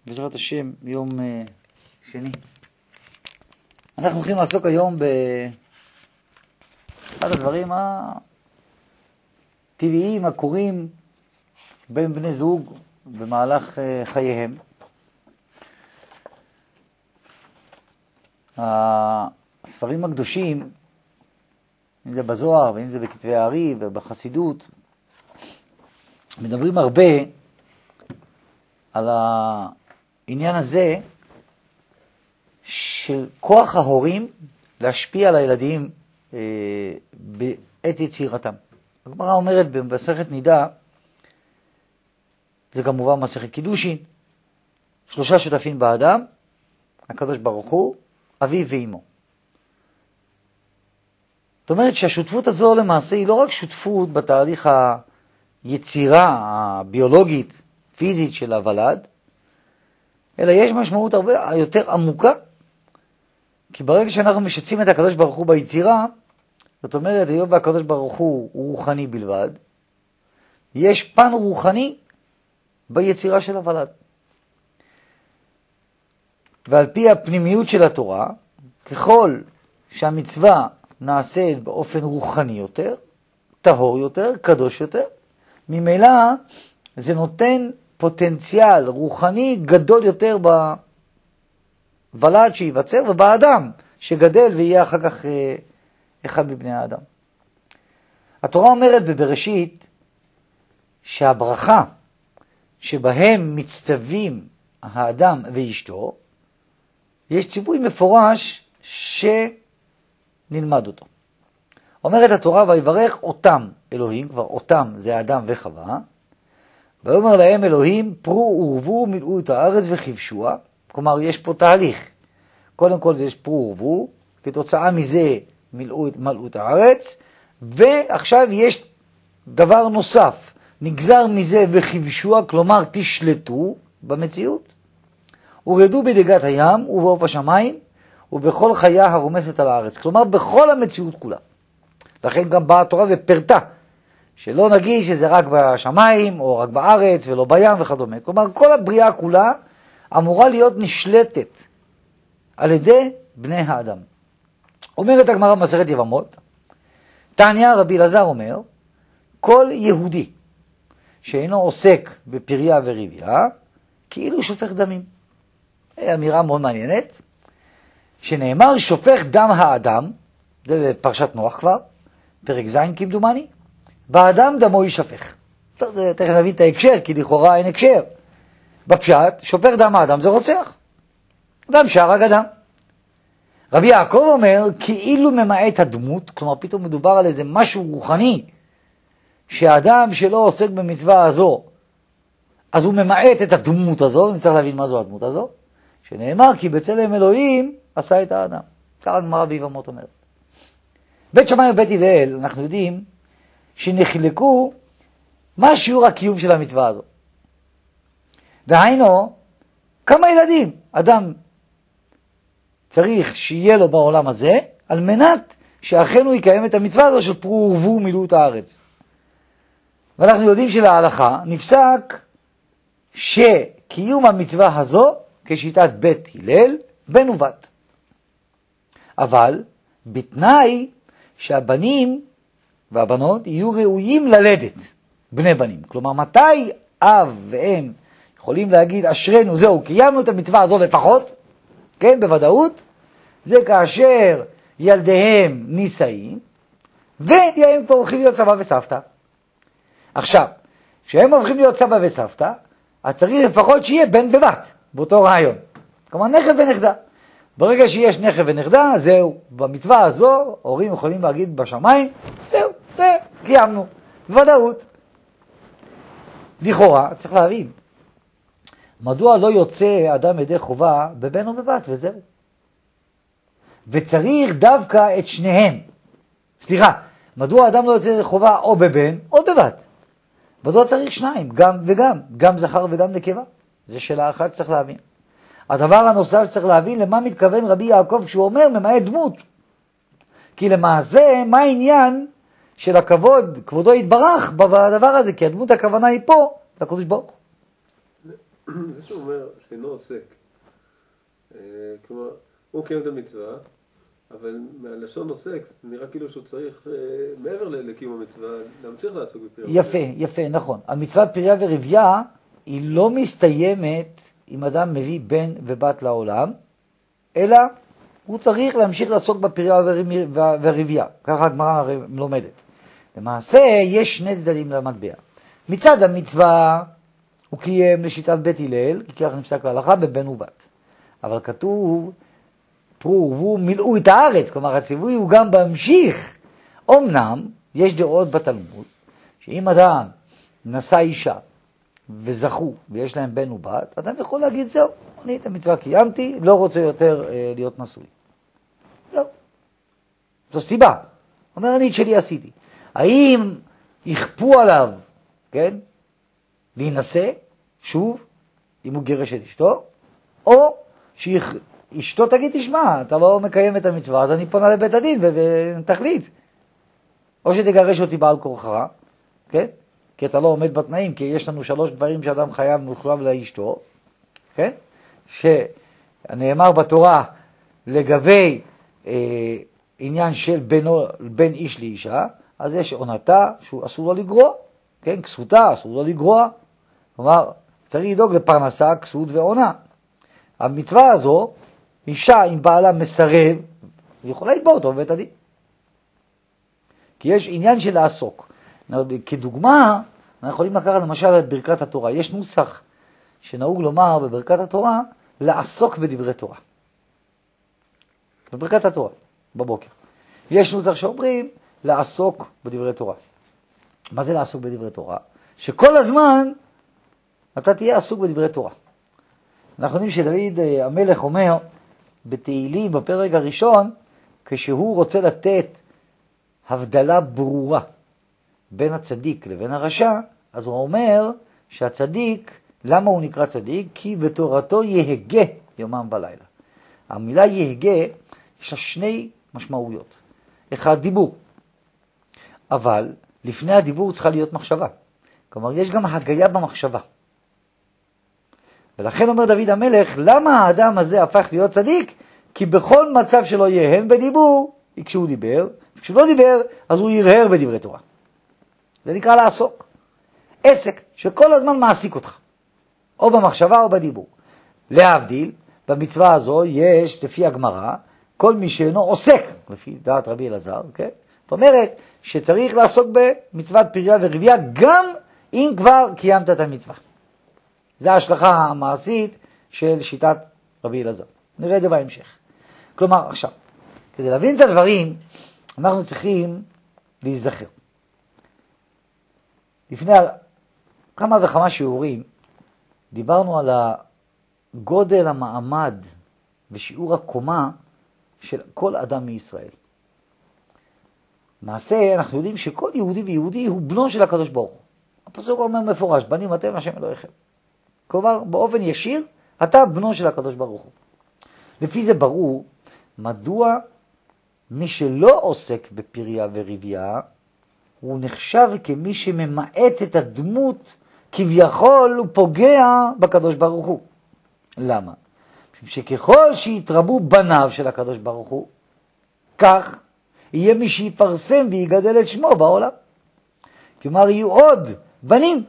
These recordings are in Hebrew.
בעזרת השם, יום שני. אנחנו הולכים לעסוק היום באחד הדברים הטבעיים הקורים בין בני זוג במהלך חייהם. הספרים הקדושים, אם זה בזוהר ואם זה בכתבי הארי ובחסידות, מדברים הרבה על העניין הזה של כוח ההורים להשפיע על הילדים בעת יצירתם. הגמרא אומרת במסכת נידה, זה כמובן מסכת קידושין, 3 שותפים באדם, הקדוש ברוך הוא, אביו ואמו. זאת אומרת שהשותפות הזו למעשה היא לא רק שותפות בתהליך היצירה הביולוגית, פיזית של הוולד, אלא יש משמעות הרבה יותר עמוקה, כי ברגע שאנחנו משתפים את הקדוש ברוך הוא ביצירה, זאת אומרת, היות והקדוש ברוך הוא רוחני בלבד, יש פן רוחני ביצירה של הוולד. ועל פי הפנימיות של התורה, ככל שהמצווה נעשית באופן רוחני יותר, טהור יותר, קדוש יותר, ממילא זה נותן פוטנציאל רוחני גדול יותר בוולד שייווצר ובאדם שגדל ויהיה אחר כך אחד מבני האדם. התורה אומרת בבראשית שהברכה שבהם מצטווים האדם ואשתו, יש ציווי מפורש שנלמד אותו. אומרת התורה, ויברך אותם אלוהים, כבר אותם זה אדם וחווה, ואומר להם אלוהים, פרו ורבו מילאו את הארץ וכבשוה. כלומר, יש פה תהליך. קודם כל, יש פרו ורבו, כתוצאה מזה מלאו את הארץ, ועכשיו יש דבר נוסף, נגזר מזה וכבשוה, כלומר, תשלטו במציאות, ורדו בדגת הים ובעוף השמיים, ובכל חיה הרומסת על הארץ. כלומר, בכל המציאות כולה. לכן גם באה התורה ופרטה, שלא נגיד שזה רק בשמיים, או רק בארץ, ולא בים וכדומה. כלומר, כל הבריאה כולה אמורה להיות נשלטת על ידי בני האדם. אומרת הגמרא במסכת יבמות, תניא רבי אלעזר אומר, כל יהודי שאינו עוסק בפריה ורבייה, כאילו שופך דמים. אמירה מאוד מעניינת, שנאמר שופך דם האדם, זה בפרשת נוח כבר, פרק ז' כמדומני, באדם דמו יישפך. טוב, תכף נבין את ההקשר, כי לכאורה אין הקשר. בפשט, שופך דם האדם זה רוצח. אדם שהרג אדם. רבי יעקב אומר, כאילו ממעט הדמות, כלומר פתאום מדובר על איזה משהו רוחני, שהאדם שלא עוסק במצווה הזו, אז הוא ממעט את הדמות הזו, אני צריך להבין מה זו הדמות הזו, שנאמר כי בצלם אלוהים עשה את האדם. כך הגמרא ביבמות אומרת. בית שמאי ובית הלל, אנחנו יודעים, שנחלקו מה שיעור הקיום של המצווה הזו. והיינו, כמה ילדים אדם צריך שיהיה לו בעולם הזה, על מנת שאכן הוא יקיים את המצווה הזו של פרו ורבו מילאו את הארץ. ואנחנו יודעים שלהלכה נפסק שקיום המצווה הזו, כשיטת בית הלל, בן ובת. אבל בתנאי שהבנים והבנות יהיו ראויים ללדת, בני בנים. כלומר, מתי אב ואם יכולים להגיד, אשרנו, זהו, קיימנו את המצווה הזו לפחות, כן, בוודאות, זה כאשר ילדיהם נישאים, והם כבר הולכים להיות סבא וסבתא. עכשיו, כשהם הולכים להיות סבא וסבתא, אז צריך לפחות שיהיה בן ובת, באותו רעיון. כלומר, נכד ונכדה. ברגע שיש נכד ונכדה, זהו, במצווה הזו, הורים יכולים להגיד בשמיים, זהו, קיימנו, בוודאות. לכאורה, צריך להבין, מדוע לא יוצא אדם ידי חובה בבן או בבת, וזהו. וצריך דווקא את שניהם. סליחה, מדוע אדם לא יוצא ידי חובה או בבן או בבת? מדוע צריך שניים, גם וגם, גם זכר וגם נקבה? זו שאלה אחת צריך להבין. הדבר הנוסף שצריך להבין, למה מתכוון רבי יעקב כשהוא אומר ממעט דמות? כי למעשה, מה העניין של הכבוד, כבודו יתברך בדבר הזה? כי הדמות הכוונה היא פה, לקדוש ברוך הוא. זה שהוא אומר שאינו עוסק, כלומר, הוא קיים את המצווה, אבל מהלשון עוסק, נראה כאילו שהוא צריך, מעבר לקיום המצווה, להמשיך לעסוק בפריה. יפה, נכון. המצוות פריה ורבייה היא לא מסתיימת אם אדם מביא בן ובת לעולם, אלא הוא צריך להמשיך לעסוק בפריה ורבייה. ככה הגמרא לומדת. למעשה יש שני צדדים למטבע. מצד המצווה הוא קיים לשיטת בית הלל, כי כך נפסק להלכה בבן ובת. אבל כתוב, פרו ורבו מילאו את הארץ, כלומר הציווי הוא גם בהמשיך. אמנם יש דעות בתלמוד, שאם אדם נשא אישה וזכו ויש להם בן ובת, אדם יכול להגיד זהו, אני את המצווה קיימתי, לא רוצה יותר להיות נשוי. זהו. זו סיבה. אומר אני את שלי עשיתי. האם יכפו עליו, כן, להינשא שוב, אם הוא גירש את אשתו, או שאשתו תגיד, תשמע, אתה לא מקיים את המצווה, אז אני פונה לבית הדין ותחליט. או שתגרש אותי בעל כורחך, כן? כי אתה לא עומד בתנאים, כי יש לנו 3 דברים שאדם חייב מחויב לאשתו, כן? שנאמר בתורה לגבי עניין של בין איש לאישה, אז יש עונתה שהוא אסור לו לגרוע, כן? כסותה אסור לו לגרוע. כלומר, צריך לדאוג לפרנסה, כסות ועונה. המצווה הזו, אישה עם בעלה מסרב, היא יכולה לתבוע אותו בבית הדין. כי יש עניין של לעסוק. כדוגמה, אנחנו יכולים לקחת למשל את ברכת התורה. יש נוסח שנהוג לומר בברכת התורה, לעסוק בדברי תורה. בברכת התורה, בבוקר. יש נוסח שאומרים, לעסוק בדברי תורה. מה זה לעסוק בדברי תורה? שכל הזמן אתה תהיה עסוק בדברי תורה. אנחנו יודעים שדוד המלך אומר בתהילים בפרק הראשון, כשהוא רוצה לתת הבדלה ברורה בין הצדיק לבין הרשע, אז הוא אומר שהצדיק, למה הוא נקרא צדיק? כי בתורתו יהגה יומם ולילה. המילה יהגה יש לה 2 משמעויות. אחד, דיבור. אבל לפני הדיבור צריכה להיות מחשבה. כלומר, יש גם הגיה במחשבה. ולכן אומר דוד המלך, למה האדם הזה הפך להיות צדיק? כי בכל מצב שלו יהן בדיבור, כשהוא דיבר, וכשהוא לא דיבר, אז הוא ירהר בדברי תורה. זה נקרא לעסוק. עסק שכל הזמן מעסיק אותך, או במחשבה או בדיבור. להבדיל, במצווה הזו יש, לפי הגמרא, כל מי שאינו עוסק, לפי דעת רבי אלעזר, כן? זאת אומרת שצריך לעסוק במצוות פריה ורבייה, גם אם כבר קיימת את המצווה. זה ההשלכה המעשית של שיטת רבי אלעזר. נראה את זה בהמשך. כלומר, עכשיו, כדי להבין את הדברים, אנחנו צריכים להיזכר. לפני כמה וכמה שיעורים, דיברנו על גודל המעמד ושיעור הקומה של כל אדם מישראל. מעשה, אנחנו יודעים שכל יהודי ויהודי הוא בנו של הקדוש ברוך הוא. הפסוק אומר מפורש, בנים אתם השם אלוהיכם. כלומר, באופן ישיר, אתה בנו של הקדוש ברוך הוא. לפי זה ברור, מדוע מי שלא עוסק בפריה ורבייה, הוא נחשב כמי שממעט את הדמות, כביכול הוא פוגע בקדוש ברוך הוא. למה? שככל שיתרבו בניו של הקדוש ברוך הוא, כך יהיה מי שיפרסם ויגדל את שמו בעולם. כלומר, יהיו עוד בנים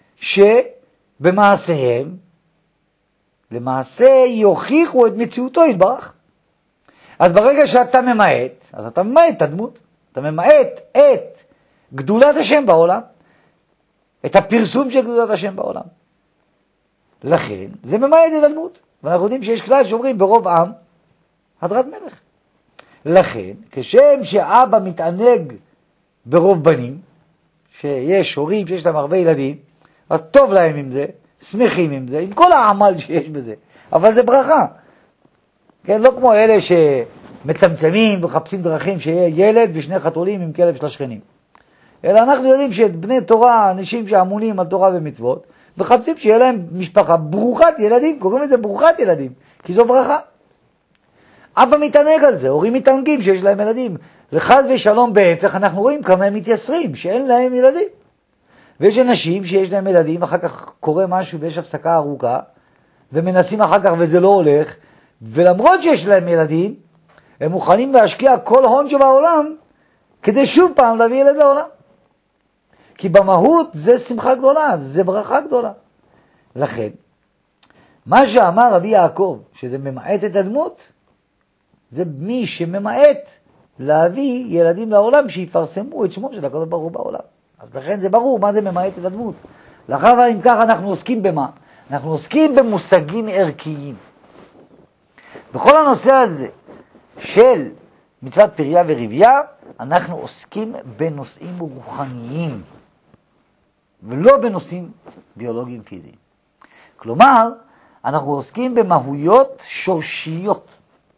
שבמעשיהם, למעשה יוכיחו את מציאותו יתברך. אז ברגע שאתה ממעט, אז אתה ממעט את הדמות, אתה ממעט את גדולת השם בעולם, את הפרסום של גדולת השם בעולם. לכן, זה ממעט את הדמות. ואנחנו יודעים שיש כלל שאומרים ברוב עם, הדרת מלך. לכן, כשם שאבא מתענג ברוב בנים, שיש הורים שיש להם הרבה ילדים, אז טוב להם עם זה, שמחים עם זה, עם כל העמל שיש בזה. אבל זה ברכה. כן, לא כמו אלה שמצמצמים וחפשים דרכים שיהיה ילד ושני חתולים עם כלב של השכנים. אלא אנחנו יודעים שאת בני תורה, אנשים שאמונים על תורה ומצוות, מחפשים שיהיה להם משפחה ברוכת ילדים, קוראים לזה ברוכת ילדים, כי זו ברכה. אבא מתענג על זה, הורים מתענגים שיש להם ילדים. לחד ושלום בהפך, אנחנו רואים כמה הם מתייסרים, שאין להם ילדים. ויש אנשים שיש להם ילדים, אחר כך קורה משהו ויש הפסקה ארוכה, ומנסים אחר כך וזה לא הולך, ולמרות שיש להם ילדים, הם מוכנים להשקיע כל הון שבעולם, כדי שוב פעם להביא ילד לעולם. כי במהות זה שמחה גדולה, זה ברכה גדולה. לכן, מה שאמר רבי יעקב, שזה ממעט את הדמות, זה מי שממעט להביא ילדים לעולם שיפרסמו את שמו של הקדוש ברוך הוא בעולם. אז לכן זה ברור מה זה ממעט את הדמות. לאחר אם כך אנחנו עוסקים במה? אנחנו עוסקים במושגים ערכיים. בכל הנושא הזה של מצוות פריה ורבייה, אנחנו עוסקים בנושאים רוחניים, ולא בנושאים ביולוגיים פיזיים. כלומר, אנחנו עוסקים במהויות שורשיות.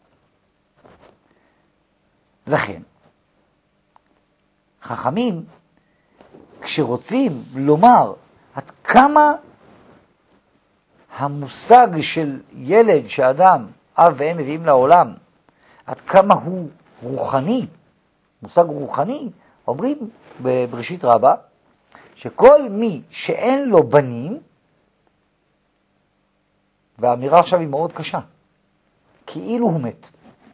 לכן, חכמים, כשרוצים לומר עד כמה המושג של ילד שאדם, אב ואם מביאים לעולם, עד כמה הוא רוחני, מושג רוחני, אומרים בבראשית רבה, שכל מי שאין לו בנים, והאמירה עכשיו היא מאוד קשה, כאילו הוא מת.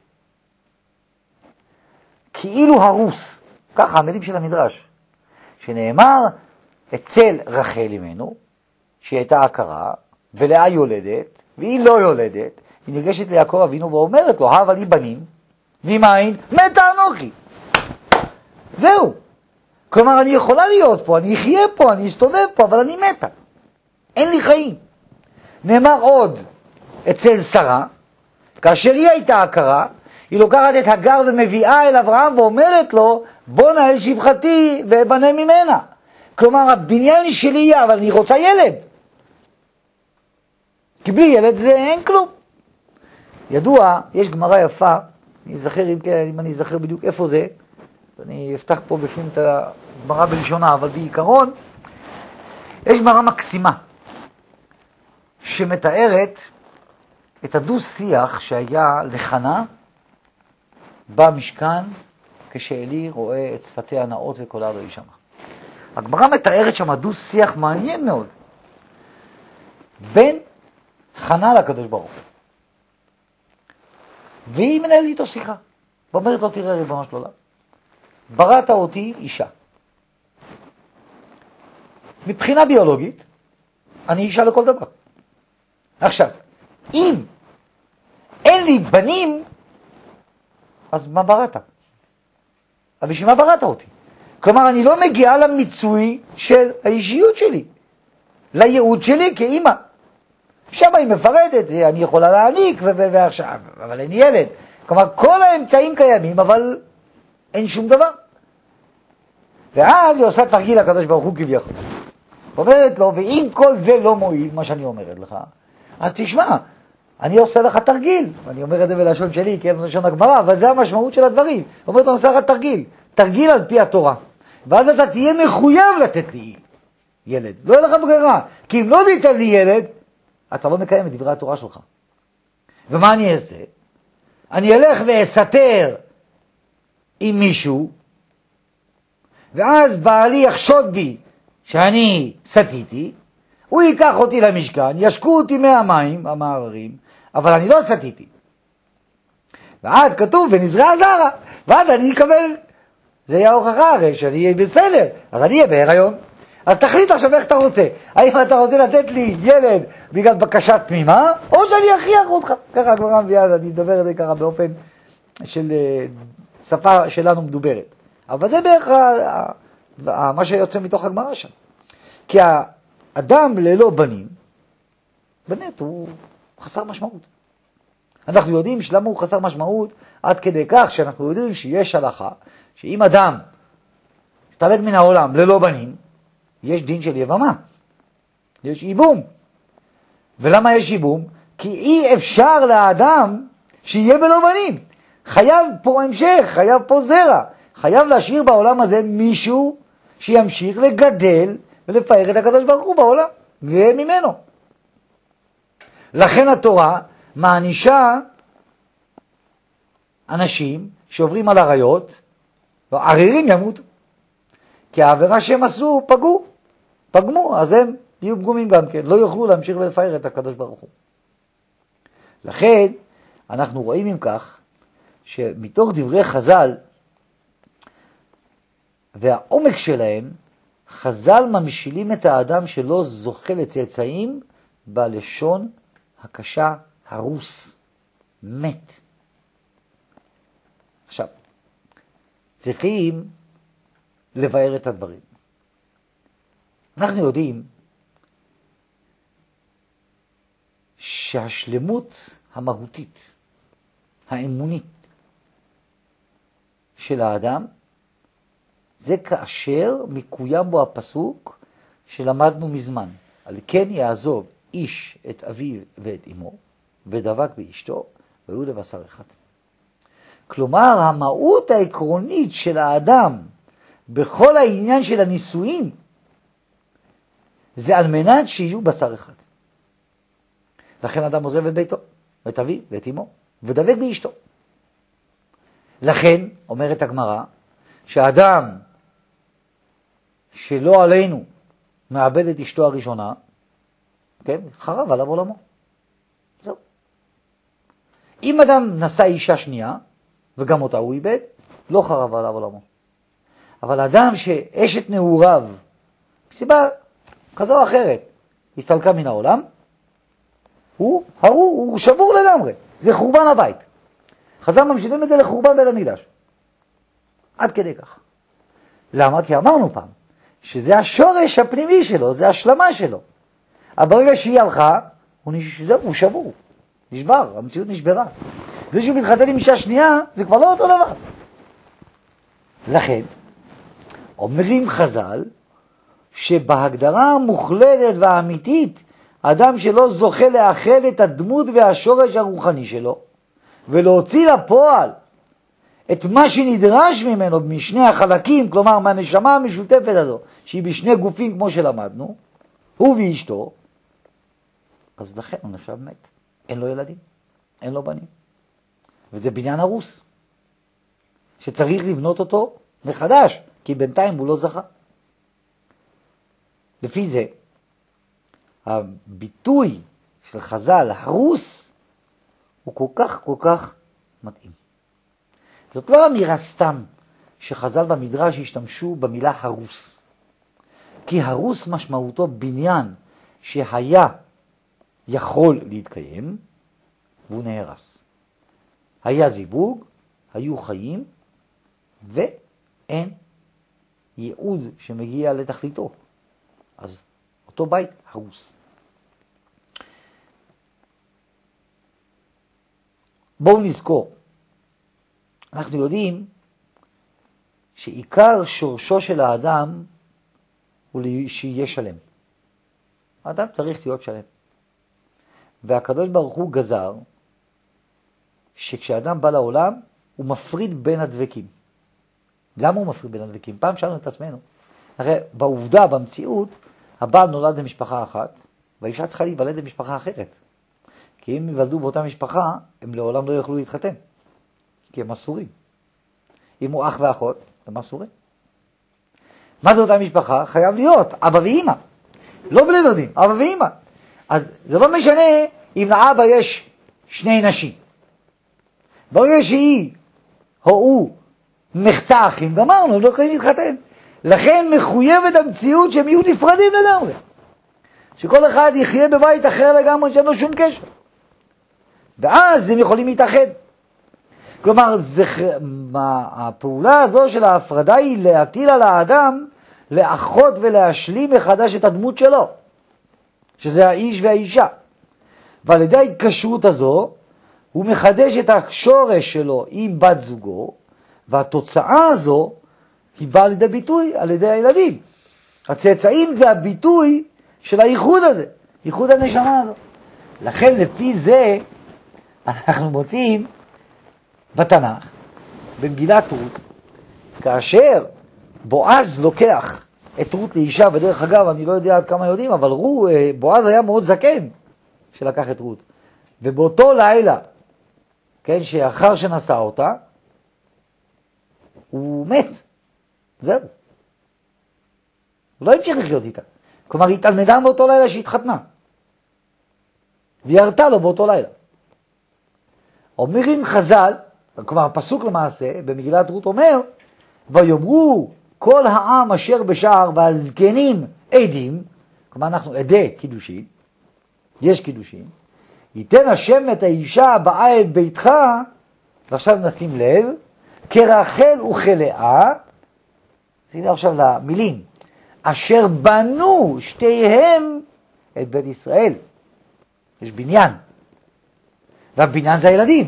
כאילו הרוס, ככה המילים של המדרש, שנאמר אצל רחל אמנו, שהיא הייתה עקרה, ולאה יולדת, והיא לא יולדת, היא ניגשת ליעקב אבינו ואומרת לו, אבל לי בנים, ממין, מתה אנוכי. זהו. כלומר, אני יכולה להיות פה, אני אחיה פה, אני אסתובב פה, אבל אני מתה. אין לי חיים. נאמר עוד אצל שרה, כאשר היא הייתה עקרה, היא לוקחת את הגר ומביאה אל אברהם ואומרת לו, בוא נהל שפחתי ובנה ממנה. כלומר, הבניין שלי יהיה, אבל אני רוצה ילד. כי בלי ילד זה אין כלום. ידוע, יש גמרא יפה, אם אני אזכר בדיוק איפה זה, אני אפתח פה בפנים את הגמרא בלשונה, אבל בעיקרון, יש גמרא מקסימה, שמתארת את הדו-שיח שהיה לחנה במשכן, כשאלי רואה את שפתיה הנאות וקולה לא יישמע. הגמרא מתארת שם דו-שיח מעניין מאוד, בין חנה לקדוש ברוך הוא. והיא מנהלת איתו שיחה, ואומרת לו, תראה ריבונו של עולם, בראת אותי אישה. מבחינה ביולוגית, אני אישה לכל דבר. עכשיו, אם אין לי בנים, אז מה בראת? אבל בשביל מה בראת אותי? כלומר, אני לא מגיעה למיצוי של האישיות שלי, לייעוד שלי כאימא. שם היא מפרדת, אני יכולה להעניק, ועכשיו, אבל אין ילד. כלומר, כל האמצעים קיימים, אבל אין שום דבר. ואז היא עושה תרגיל לקדוש ברוך הוא כביכול. אומרת לו, ואם כל זה לא מועיל, מה שאני אומרת לך, אז תשמע, אני עושה לך תרגיל. אני אומר את זה בלשון שלי, כי אין לשון הגמרא, אבל זה המשמעות של הדברים. אומרת, אני עושה לך תרגיל. תרגיל על פי התורה. ואז אתה תהיה מחויב לתת לי ילד. לא יהיה לך ברירה. כי אם לא תיתן לי ילד, אתה לא מקיים את דברי התורה שלך. ומה אני אעשה? אני אלך ואסתר עם מישהו, ואז בעלי יחשוד בי שאני סתיתי, הוא ייקח אותי למשכן, ישקו אותי מהמים, המערערים, אבל אני לא סתיתי. ואז כתוב, ונזרע זרע, ואז אני אקבל, זה יהיה ההוכחה הרי, שאני אהיה בסדר, אז אני אהיה בהיריון. אז תחליט עכשיו איך אתה רוצה. האם אתה רוצה לתת לי ילד בגלל בקשה תמימה, או שאני אכריח אותך. ככה הגמרא מביאה, אני מדבר את זה ככה באופן של שפה שלנו מדוברת. אבל זה בערך מה שיוצא מתוך הגמרא שם. כי האדם ללא בנים, באמת הוא חסר משמעות. אנחנו יודעים שלמה הוא חסר משמעות, עד כדי כך שאנחנו יודעים שיש הלכה, שאם אדם הסתלק מן העולם ללא בנים, יש דין של יבמה, יש איבום. ולמה יש איבום? כי אי אפשר לאדם שיהיה בלא בנים. חייב פה המשך, חייב פה זרע. חייב להשאיר בעולם הזה מישהו שימשיך לגדל ולפאר את הקדוש ברוך הוא בעולם, וממנו. לכן התורה מענישה אנשים שעוברים על עריות, ערירים ימותו. כי העבירה שהם עשו פגעו. פגמו, אז הם יהיו פגומים גם כן, לא יוכלו להמשיך ולפאר את הקדוש ברוך הוא. לכן, אנחנו רואים עם כך, שמתוך דברי חז"ל, והעומק שלהם, חז"ל ממשילים את האדם שלא זוכה לצאצאים, בלשון הקשה הרוס, מת. עכשיו, צריכים לבאר את הדברים. אנחנו יודעים שהשלמות המהותית, האמונית של האדם, זה כאשר מקוים בו הפסוק שלמדנו מזמן. על כן יעזוב איש את אביו ואת אמו, ודבק באשתו, והיו לבשר אחד. כלומר, המהות העקרונית של האדם בכל העניין של הנישואים, זה על מנת שיהיו בשר אחד. לכן אדם עוזב את ביתו, את אביו ואת אמו, ודבק באשתו. לכן, אומרת הגמרא, שהאדם שלא עלינו מאבד את אשתו הראשונה, כן? חרב עליו עולמו. זהו. אם אדם נשא אישה שנייה, וגם אותה הוא איבד, לא חרב עליו עולמו. אבל אדם שאשת נעוריו, בסיבה כזו או אחרת, הסתלקה מן העולם, הוא שבור לגמרי. זה חורבן הבית. חז"ל ממשילים את זה לחורבן בית המקדש. עד כדי כך. למה? כי אמרנו פעם, שזה השורש הפנימי שלו, זה השלמה שלו. אבל ברגע שהיא הלכה, הוא שבור, נשבר, המציאות נשברה. זה שהוא מתחתן עם אישה שנייה, זה כבר לא אותו דבר. לכן, אומרים חז"ל, שבהגדרה המוחלטת והאמיתית, אדם שלא זוכה לאחד את הדמות והשורש הרוחני שלו, ולהוציא לפועל את מה שנדרש ממנו משני החלקים, כלומר מהנשמה המשותפת הזו, שהיא בשני גופים כמו שלמדנו, הוא ואשתו, אז לכן הוא נחשב מת. אין לו ילדים, אין לו בנים. וזה בניין הרוס, שצריך לבנות אותו מחדש, כי בינתיים הוא לא זכה. לפי זה, הביטוי של חז"ל, הרוס, הוא כל כך מתאים. זאת לא אמירה סתם שחז"ל במדרש השתמשו במילה הרוס. כי הרוס משמעותו בניין שהיה יכול להתקיים, והוא נהרס. היה זיווג, היו חיים, ואין ייעוד שמגיע לתכליתו. אז אותו בית הרוס. בואו נזכור, אנחנו יודעים שעיקר שורשו של האדם הוא שיהיה שלם. האדם צריך להיות שלם. והקדוש ברוך הוא גזר שכשאדם בא לעולם הוא מפריד בין הדבקים. למה הוא מפריד בין הדבקים? פעם שאלנו את עצמנו. הרי בעובדה, במציאות, הבעל נולד למשפחה אחת, והאישה צריכה להיוולד למשפחה אחרת. כי אם ייוולדו באותה משפחה, הם לעולם לא יוכלו להתחתן. כי הם אסורים. אם הוא אח ואחות, הם אסורים. מה זה אותה משפחה? חייב להיות אבא ואמא. לא בני דודים, אבא ואמא. אז זה לא משנה אם לאבא יש שני נשים. ברגע שהיא או הוא מחצה אחים, גמרנו, לא יכולים להתחתן. לכן מחויבת המציאות שהם יהיו נפרדים לגמרי. שכל אחד יחיה בבית אחר לגמרי שאין לו שום קשר. ואז הם יכולים להתאחד. כלומר, הפעולה הזו של ההפרדה היא להטיל על האדם לאחות ולהשלים מחדש את הדמות שלו, שזה האיש והאישה. ועל ידי ההתקשרות הזו, הוא מחדש את השורש שלו עם בת זוגו, והתוצאה הזו היא באה לידי ביטוי על ידי הילדים. הצאצאים זה הביטוי של הייחוד הזה, ייחוד הנשמה הזו. לכן לפי זה אנחנו מוצאים בתנ"ך, במגילת רות, כאשר בועז לוקח את רות לאישה, ודרך אגב, אני לא יודע עד כמה יודעים, אבל בועז היה מאוד זקן שלקח את רות. ובאותו לילה, כן, שאחר שנשא אותה, הוא מת. זהו. הוא לא המשיך לחיות איתה. כלומר, היא התלמדה באותו לילה שהתחתנה. והיא ירתה לו באותו לילה. אומרים חז"ל, כלומר, הפסוק למעשה, במגילת רות אומר, ויאמרו כל העם אשר בשער והזקנים עדים, כלומר, אנחנו עדי קידושין, יש קידושין, ייתן השם את האישה הבאה את ביתך, ועכשיו נשים לב, כרחל וכלאה, שימו עכשיו למילים, אשר בנו שתיהם את בית ישראל. יש בניין, והבניין זה הילדים.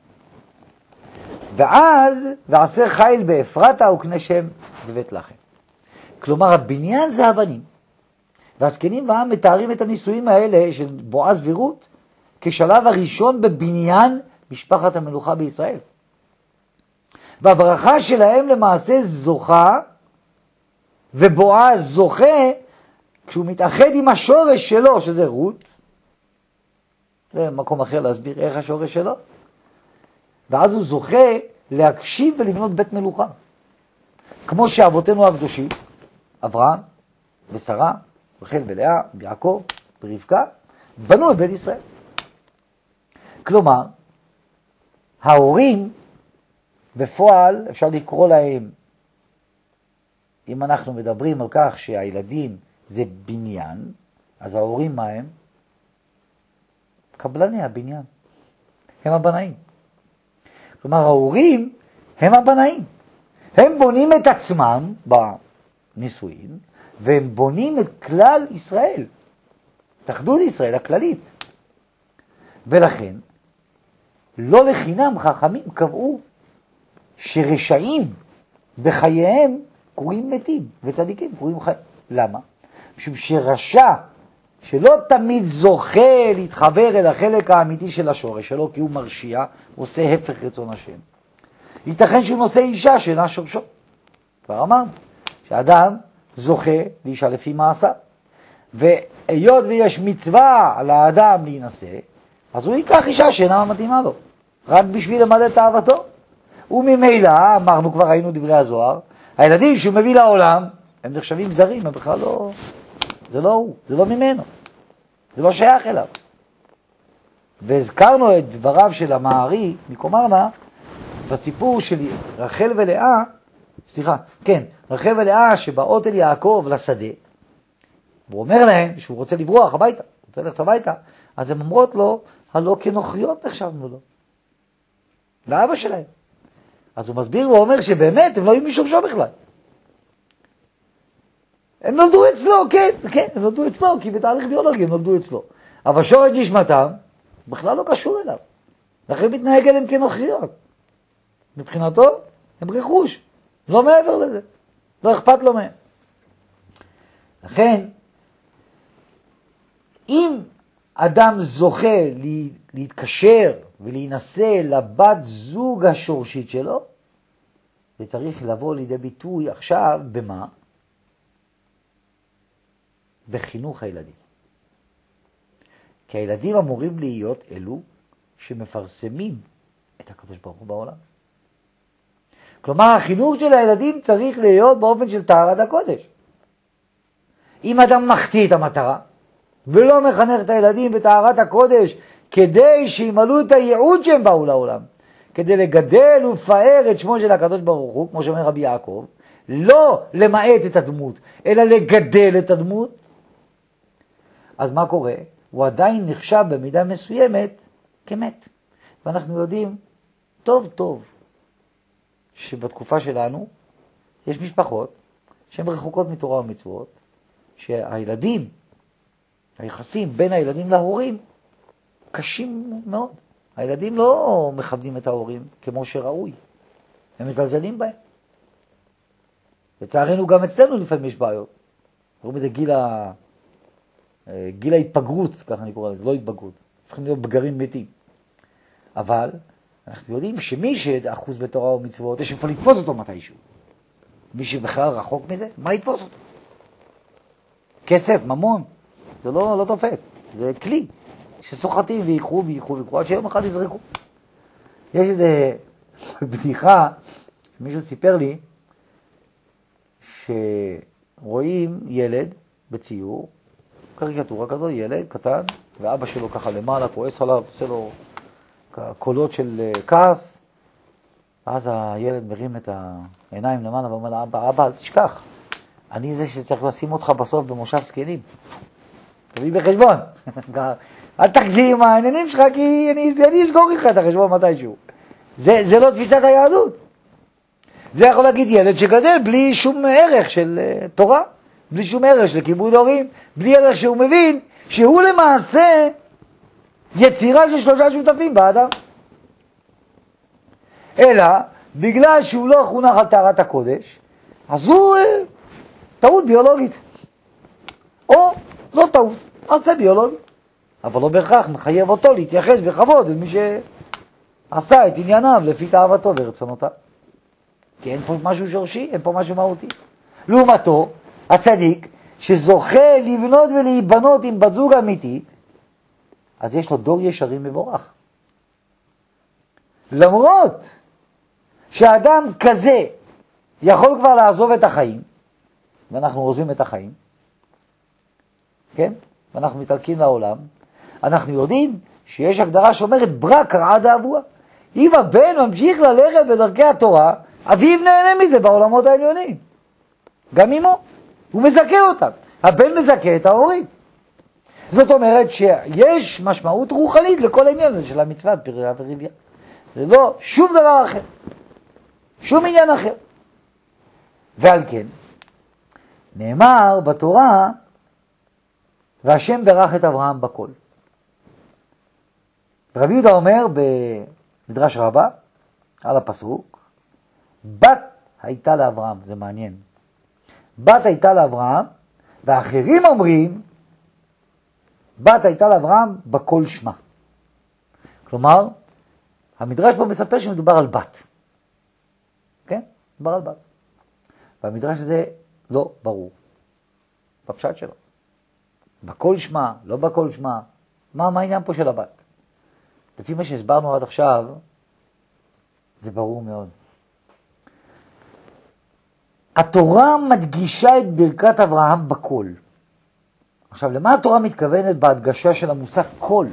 ואז, ועשר חיל באפרתה וקנה שם בבית לחם. כלומר, הבניין זה הבנים. והזקנים והעם מתארים את הנישואים האלה של בועז ורות, כשלב הראשון בבניין משפחת המלוכה בישראל. והברכה שלהם למעשה זוכה, ובועז זוכה, כשהוא מתאחד עם השורש שלו, שזה רות, זה מקום אחר להסביר איך השורש שלו, ואז הוא זוכה להקשיב ולבנות בית מלוכה. כמו שאבותינו הקדושים, אברהם ושרה, רחל ולאה, יעקב ורבקה, בנו את בית ישראל. כלומר, ההורים בפועל, אפשר לקרוא להם, אם אנחנו מדברים על כך שהילדים זה בניין, אז ההורים מה הם? קבלני הבניין. הם הבנאים. כלומר, ההורים הם הבנאים. הם בונים את עצמם בנישואין, והם בונים את כלל ישראל, את אחדות ישראל הכללית. ולכן, לא לחינם חכמים קבעו שרשעים בחייהם קוראים מתים, וצדיקים קוראים חיים. למה? משום שרשע שלא תמיד זוכה להתחבר אל החלק האמיתי של השורש שלו, כי הוא מרשיע, הוא עושה הפך רצון השם. ייתכן שהוא נושא אישה שאינה שורשו. כבר אמרנו, שאדם זוכה לאישה לפי מעשה, והיות ויש מצווה על האדם להינשא, אז הוא ייקח אישה שאינה מתאימה לו, רק בשביל למלא את אהבתו. וממילא, אמרנו כבר, ראינו דברי הזוהר, הילדים שהוא מביא לעולם, הם נחשבים זרים, הם בכלל לא, זה לא הוא, זה לא ממנו, זה לא שייך אליו. והזכרנו את דבריו של המערי, מקומרנה, בסיפור של רחל ולאה, רחל ולאה שבאות אל יעקב לשדה, והוא אומר להם שהוא רוצה לברוח הביתה, הוא רוצה ללכת הביתה, אז הן אומרות לו, הלא כנוכריות נחשבנו לו, לאבא שלהם. אז הוא מסביר ואומר שבאמת הם לא היו משורשו בכלל. הם נולדו אצלו, כן, הם נולדו אצלו, כי בתהליך ביולוגי הם נולדו אצלו. אבל שורש נשמתם בכלל לא קשור אליו. לכן מתנהג אליהם כנוכריות. מבחינתו הם רכוש, לא מעבר לזה. לא אכפת לו מהם. לכן, אם אדם זוכה להתקשר ולהינשא לבת זוג השורשית שלו, זה צריך לבוא לידי ביטוי עכשיו במה? בחינוך הילדים. כי הילדים אמורים להיות אלו שמפרסמים את הקדוש ברוך הוא בעולם. כלומר, החינוך של הילדים צריך להיות באופן של טהרת הקודש. אם אדם מחטיא את המטרה, ולא מחנך את הילדים בטהרת הקודש, כדי שימלאו את הייעוד שהם באו לעולם, כדי לגדל ולפאר את שמו של הקדוש ברוך הוא, כמו שאומר רבי יעקב, לא למעט את הדמות, אלא לגדל את הדמות, אז מה קורה? הוא עדיין נחשב במידה מסוימת כמת. ואנחנו יודעים טוב טוב שבתקופה שלנו יש משפחות שהן רחוקות מתורה ומצוות, שהילדים, היחסים בין הילדים להורים קשים מאוד. הילדים לא מכבדים את ההורים כמו שראוי. הם מזלזלים בהם. לצערנו גם אצלנו לפעמים יש בעיות. רואים את זה גיל ההתפגרות, ככה אני קורא לזה, לא התבגרות. צריכים להיות בגרים מתים. אבל אנחנו יודעים שמי שאחוז בתורה ומצוות, יש אפשר לתפוס אותו מתישהו. מי שבכלל רחוק מזה, מה יתפוס אותו? כסף, ממון, זה לא תופס. זה כלי שסוחטים ויקחו, עד שיום אחד יזרקו. יש איזו בדיחה, מישהו סיפר לי, שרואים ילד בציור, קריקטורה כזו, ילד קטן, ואבא שלו ככה למעלה, כועס עליו, עושה לו קולות של כעס, ואז הילד מרים את העיניים למעלה ואומר לה, אבא, אל תשכח, אני זה שצריך לשים אותך בסוף במושב זקנים. תביא בחשבון. אל תגזים עם העניינים שלך, כי אני אסגור איתך את החשבון מתישהו. זה לא תפיסת היהדות. זה יכול להגיד ילד שגדל בלי שום ערך של תורה, בלי שום ערך של כיבוד הורים, בלי ערך שהוא מבין שהוא למעשה יצירה של 3 שותפים באדם. אלא בגלל שהוא לא חונך על טהרת הקודש, אז הוא טעות ביולוגית. או לא טעות, מעשה ביולוגי. אבל לא בהכרח מחייב אותו להתייחס בכבוד למי שעשה את ענייניו לפי תאוותו ורצונותיו. כי אין פה משהו שורשי, אין פה משהו מהותי. לעומתו, הצדיק שזוכה לבנות ולהיבנות עם בת זוג אמיתית, אז יש לו דור ישרים מבורך. למרות שאדם כזה יכול כבר לעזוב את החיים, ואנחנו עוזבים את החיים, כן? ואנחנו מסתלקים לעולם, אנחנו יודעים שיש הגדרה שאומרת ברא קרעה דאבוה. אם הבן ממשיך ללכת בדרכי התורה, אביו נהנה מזה בעולמות העליונים. גם אמו. הוא מזכה אותם. הבן מזכה את ההורים. זאת אומרת שיש משמעות רוחנית לכל העניין הזה של המצוות פריה וריביה. זה לא שום דבר אחר. שום עניין אחר. ועל כן, נאמר בתורה, והשם ברך את אברהם בכל. רבי יהודה אומר במדרש רבה, על הפסוק, בת הייתה לאברהם, זה מעניין. בת הייתה לאברהם, ואחרים אומרים, בת הייתה לאברהם בכל שמה. כלומר, המדרש פה מספר שמדובר על בת. כן? מדובר על בת. והמדרש הזה לא ברור. בפשט שלו. בכל שמה, לא בכל שמה. מה העניין פה של הבת? לפי מה שהסברנו עד עכשיו, זה ברור מאוד. התורה מדגישה את ברכת אברהם בכל. עכשיו, למה התורה מתכוונת בהדגשה של המושג כל?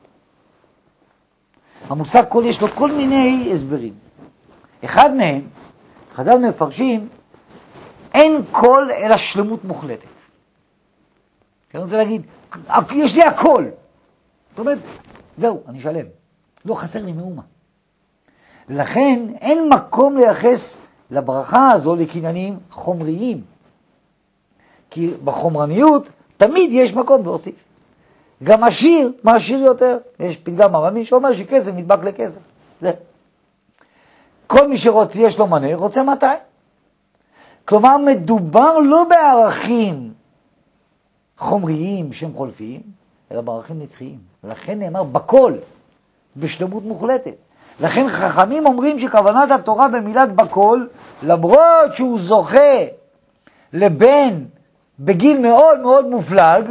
המושג כל יש לו כל מיני הסברים. אחד מהם, חז"ל מפרשים, אין כל אלא שלמות מוחלטת. אני רוצה להגיד, יש לי הכל. זאת אומרת, זהו, אני שלם. לא חסר לי מאומה. לכן אין מקום לייחס לברכה הזו לקניינים חומריים. כי בחומרניות תמיד יש מקום להוסיף. גם עשיר מעשיר יותר. יש פתגם עממי שאומר שכסף נדבק לכסף. זה. כל מי שרוצה, יש לו מנה, רוצה 200. כלומר, מדובר לא בערכים חומריים שהם חולפים, אלא בערכים נצחיים. ולכן נאמר בכל, בשלמות מוחלטת. לכן חכמים אומרים שכוונת התורה במילת בכל, למרות שהוא זוכה לבן בגיל מאוד מאוד מופלג,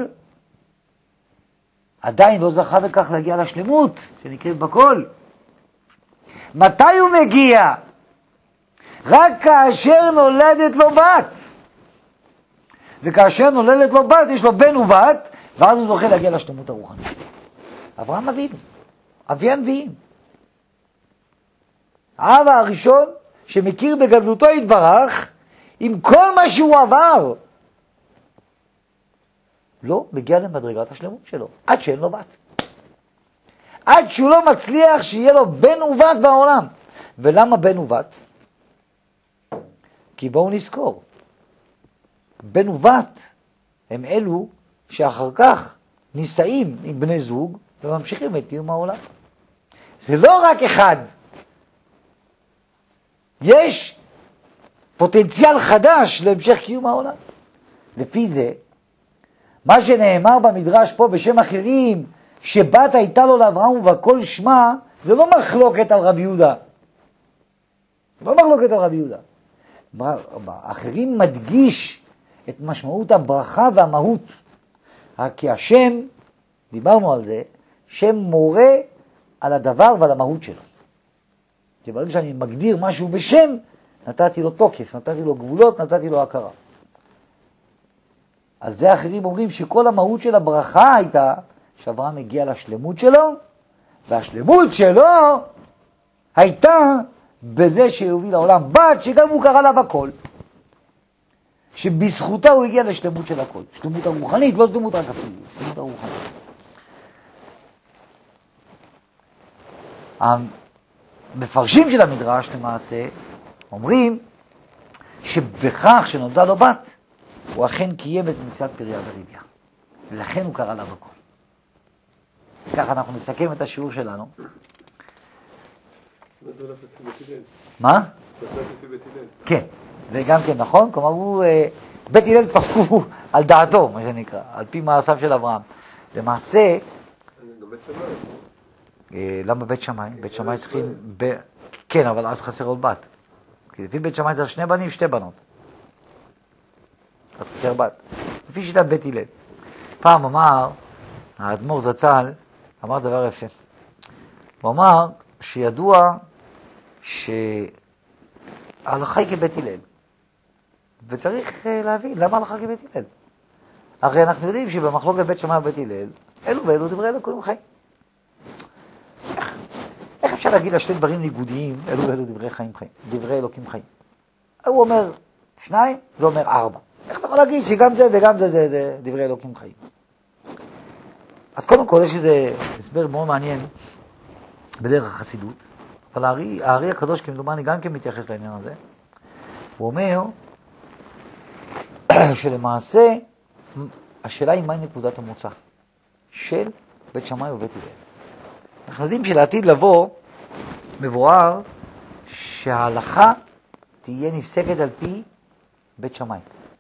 עדיין לא זכה בכך להגיע לשלמות, שנקראת בכל. מתי הוא מגיע? רק כאשר נולדת לו בת. וכאשר נולדת לו בת, יש לו בן ובת, ואז הוא זוכה להגיע לשלמות הרוחנית. אברהם אבינו, אבי הנביאים. האבא הראשון שמכיר בגדלותו יתברך, עם כל מה שהוא עבר, לא מגיע למדרגת השלמות שלו, עד שאין לו בת. עד שהוא לא מצליח שיהיה לו בן ובת בעולם. ולמה בן ובת? כי בואו נזכור, בן ובת הם אלו שאחר כך נישאים עם בני זוג וממשיכים את קיום העולם. זה לא רק אחד. יש פוטנציאל חדש להמשך קיום העולם. לפי זה, מה שנאמר במדרש פה בשם אחרים, שבת הייתה לו לאברהם ובכל שמה, זה לא מחלוקת על רבי יהודה. לא מחלוקת על רבי יהודה. אחרים מדגיש את משמעות הברכה והמהות. כי השם, דיברנו על זה, שם מורה על הדבר ועל המהות שלו. כי ברגע שאני מגדיר משהו בשם, נתתי לו תוקף, נתתי לו גבולות, נתתי לו הכרה. על זה אחרים אומרים שכל המהות של הברכה הייתה שאברהם הגיע לשלמות שלו, והשלמות שלו הייתה בזה שהוביל לעולם בת שגם הוא קרא לה בכל. שבזכותה הוא הגיע לשלמות של הכל. שלמות הרוחנית, לא שלמות רק אפילו, שלמות הרוחנית. המפרשים של המדרש למעשה אומרים שבכך שנולדה לו בת, הוא אכן קיים את מצוות פריה ורביה. ולכן הוא קרא לה בכל. ככה אנחנו נסכם את השיעור שלנו. מה? כן, זה גם כן נכון. כלומר, בית הלל פסקו על דעתו, מה שנקרא, על פי מעשיו של אברהם. למעשה, למה בית שמאי? בית שמאי צריכים... כן, אבל אז חסר עוד בת. כי לפי בית שמאי צריך 2 בנים, 2 בנות. אז חסר בת. לפי שיטת בית הלל. פעם אמר, האדמו"ר זצ"ל, אמר דבר יפה. הוא אמר שידוע שההלכה היא כבית הלל. וצריך להבין, למה ההלכה כבית הלל? הרי אנחנו יודעים שבמחלוקת בית שמאי ובית הלל, אלו ואלו דברי אלוקים חיים. איך אפשר להגיד לשני דברים ניגודיים, אלו ואלו דברי אלוקים חיים? הוא אומר 2, זה אומר 4. איך אתה יכול להגיד שגם זה וגם זה דברי אלוקים חיים? אז קודם כל יש איזה הסבר מאוד מעניין בדרך החסידות, אבל הארי הקדוש כמדומני גם כן מתייחס לעניין הזה. הוא אומר שלמעשה השאלה היא מהי נקודת המוצא של בית שמאי ובית הלל. אנחנו יודעים שלעתיד לבוא מבואר שההלכה תהיה נפסקת על פי בית שמאי,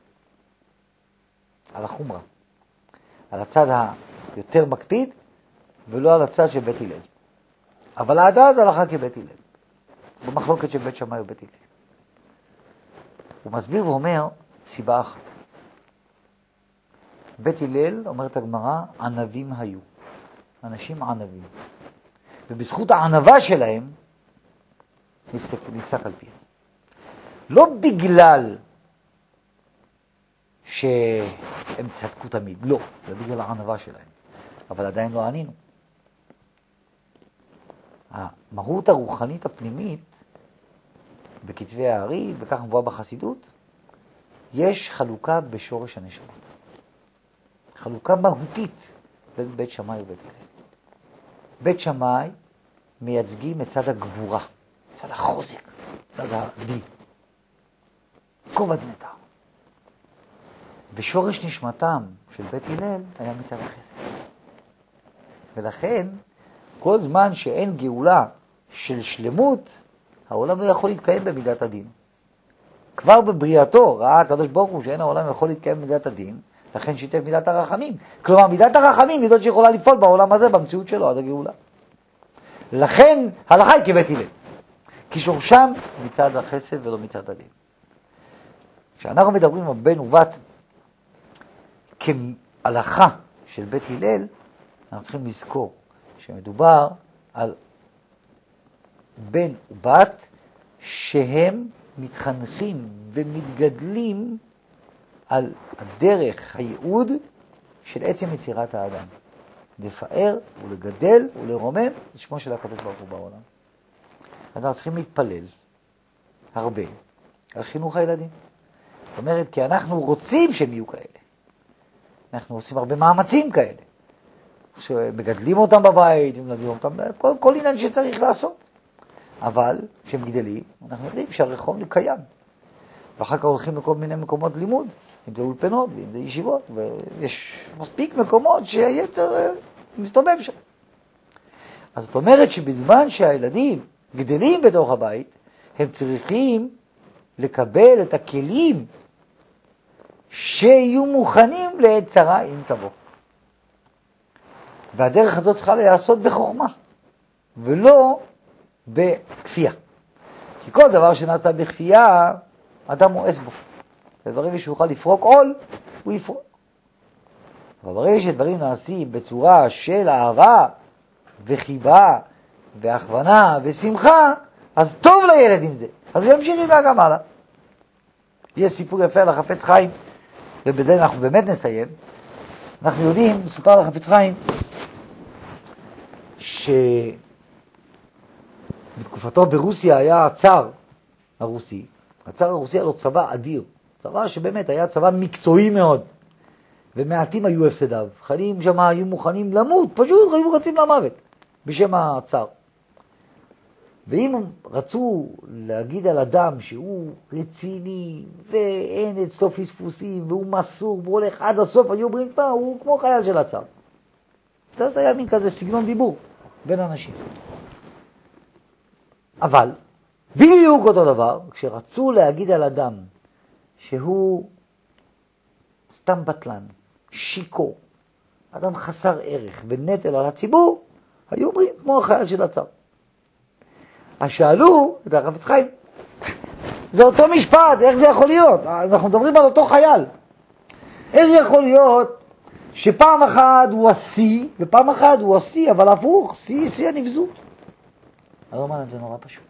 על החומרה, על הצד היותר מקפיד ולא על הצד של בית הלל. אבל עד אז הלכה כבית הלל, במחלוקת של בית שמאי ובית הלל. הוא מסביר ואומר סיבה אחת. בית הלל, אומרת הגמרא, ענבים היו. אנשים ענבים. ובזכות הענבה שלהם נפסק על פיהם. לא בגלל שהם צדקו תמיד, לא, זה בגלל הענבה שלהם. אבל עדיין לא ענינו. המהות הרוחנית הפנימית בכתבי הארי, וכך מבואה בחסידות, יש חלוקה בשורש הנשמות. חלוקה מהותית בין בית שמאי ובית הלל. בית שמאי מייצגים את צד הגבורה, צד החוזק, צד הדין. כובד נטע. ושורש נשמתם של בית הלל היה מצד החסד. ולכן, כל זמן שאין גאולה של שלמות, העולם לא יכול להתקיים במידת הדין. כבר בבריאתו ראה הקדוש ברוך הוא שאין העולם יכול להתקיים במידת הדין, לכן שיתף מידת הרחמים. כלומר, מידת הרחמים היא זאת שיכולה לפעול בעולם הזה, במציאות שלו, עד הגאולה. לכן, הלכה היא כבית הלל. כי שורשם מצד החסד ולא מצד הדין. כשאנחנו מדברים על בן ובת כהלכה של בית הלל, אנחנו צריכים לזכור שמדובר על בן ובת שהם מתחנכים ומתגדלים על הדרך, הייעוד של עצם יצירת האדם. לפאר ולגדל ולרומם את שמו של הקדוש ברוך הוא בעולם. אנחנו צריכים להתפלל הרבה על חינוך הילדים. זאת אומרת, כי אנחנו רוצים שהם יהיו כאלה. אנחנו עושים הרבה מאמצים כאלה. שמגדלים אותם בבית, ומלמדים אותם, כל עניין שצריך לעשות. אבל כשהם גדלים, אנחנו יודעים שהרחוב קיים. ואחר כך הולכים לכל מיני מקומות לימוד, אם זה אולפנות, אם זה ישיבות, ויש מספיק מקומות שהיצר מסתובב שם. אז זאת אומרת שבזמן שהילדים גדלים בתוך הבית, הם צריכים לקבל את הכלים שיהיו מוכנים לעת צרה אם תבוא. והדרך הזאת צריכה להיעשות בחוכמה, ולא בכפייה. כי כל דבר שנעשה בכפייה, אדם מואס בו. וברגע שהוא יוכל לפרוק עול, הוא יפרוק. אבל ברגע שדברים נעשים בצורה של אהבה וחיבה והכוונה ושמחה, אז טוב לילד עם זה. אז הוא ימשיך איתה גם הלאה. יש סיפור יפה על החפץ חיים, ובזה אנחנו באמת נסיים, אנחנו יודעים, מסופר על החפץ חיים, שבתקופתו ברוסיה היה הצאר הרוסי. הצאר הרוסי היה לו צבא אדיר, צבא שבאמת היה צבא מקצועי מאוד, ומעטים היו הפסדיו. חיילים שם היו מוכנים למות, פשוט היו רצים למוות בשם הצאר. ואם רצו להגיד על אדם שהוא רציני ואין אצלו פספוסים והוא מסור והוא הולך עד הסוף, היו אומרים פעם, הוא כמו חייל של הצאר. זה היה מין כזה סגנון דיבור בין אנשים. אבל בדיוק אותו דבר, כשרצו להגיד על אדם שהוא סתם בטלן, שיקו, אדם חסר ערך ונטל על הציבור, היו אומרים כמו החייל של הצאר. אז שאלו את החפץ חיים, זה אותו משפט, איך זה יכול להיות? אנחנו מדברים על אותו חייל. איך יכול להיות שפעם אחת הוא השיא, ופעם אחת הוא השיא, אבל הפוך, שיא הנבזות. אני אומר, זה נורא פשוט.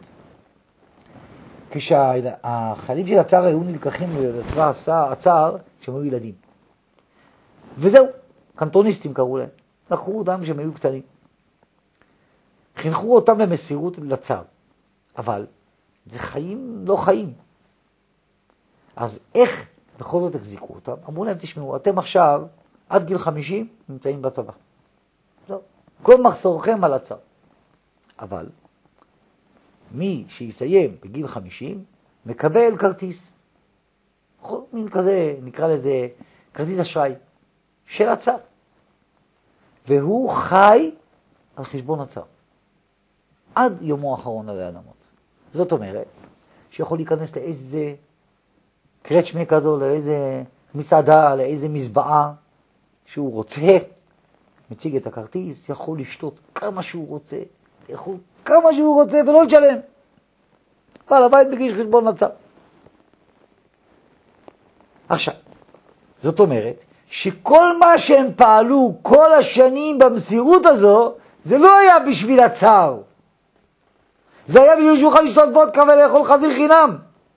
כשהחיילים של הצאר היו נלקחים לצבא הצאר, כשהם היו ילדים. וזהו, קנטוניסטים קראו להם. לקחו אותם שהם היו קטנים. חינכו אותם למסירות לצאר. אבל זה חיים לא חיים. אז איך בכל זאת החזיקו אותם? אמרו להם, תשמעו, אתם עכשיו עד גיל 50 נמצאים בצבא. זהו. כל מחסורכם על הצאר. אבל מי שיסיים בגיל 50 מקבל כרטיס. מין כזה, נקרא לזה כרטיס אשראי של הצאר. והוא חי על חשבון הצאר. עד יומו האחרון עלי אדמות. זאת אומרת, שיכול להיכנס לאיזה קרצ'מה כזו, לאיזה מסעדה, לאיזה מזבעה שהוא רוצה, מציג את הכרטיס, יכול לשתות כמה שהוא רוצה, יכול כמה שהוא רוצה ולא לשלם. אבל הבית מגיש חשבון לצאר. עכשיו, זאת אומרת, שכל מה שהם פעלו כל השנים במסירות הזו, זה לא היה בשביל הצאר. זה היה בשביל שהוא יוכל לשתות וודקה ולאכול חזיר חינם.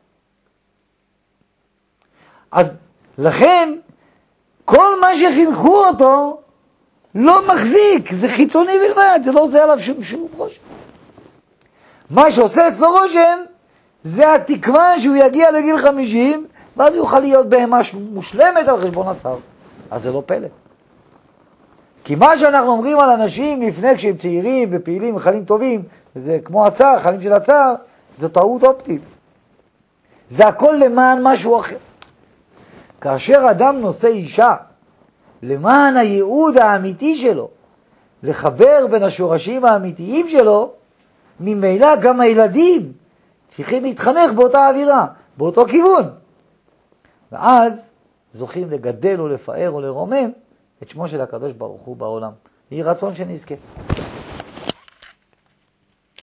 אז לכן, כל מה שחינכו אותו לא מחזיק, זה חיצוני בלבד, זה לא עושה עליו שום רושם. מה שעושה אצלו רושם, זה התקווה שהוא יגיע לגיל 50, ואז הוא יוכל להיות בהמה מושלמת על חשבון הצאר. אז זה לא פלא. כי מה שאנחנו אומרים על אנשים לפני כשהם צעירים ופעילים וחיים טובים, זה כמו הצאר, חיים של הצאר, זה טעות אופטית. זה הכל למען משהו אחר. כאשר אדם נושא אישה, למען הייעוד האמיתי שלו, לחבר בין השורשים האמיתיים שלו, ממילא גם הילדים צריכים להתחנך באותה אווירה, באותו כיוון. ואז זוכים לגדל או לפאר או לרומם את שמו של הקדוש ברוך הוא בעולם. יהי רצון שנזכה.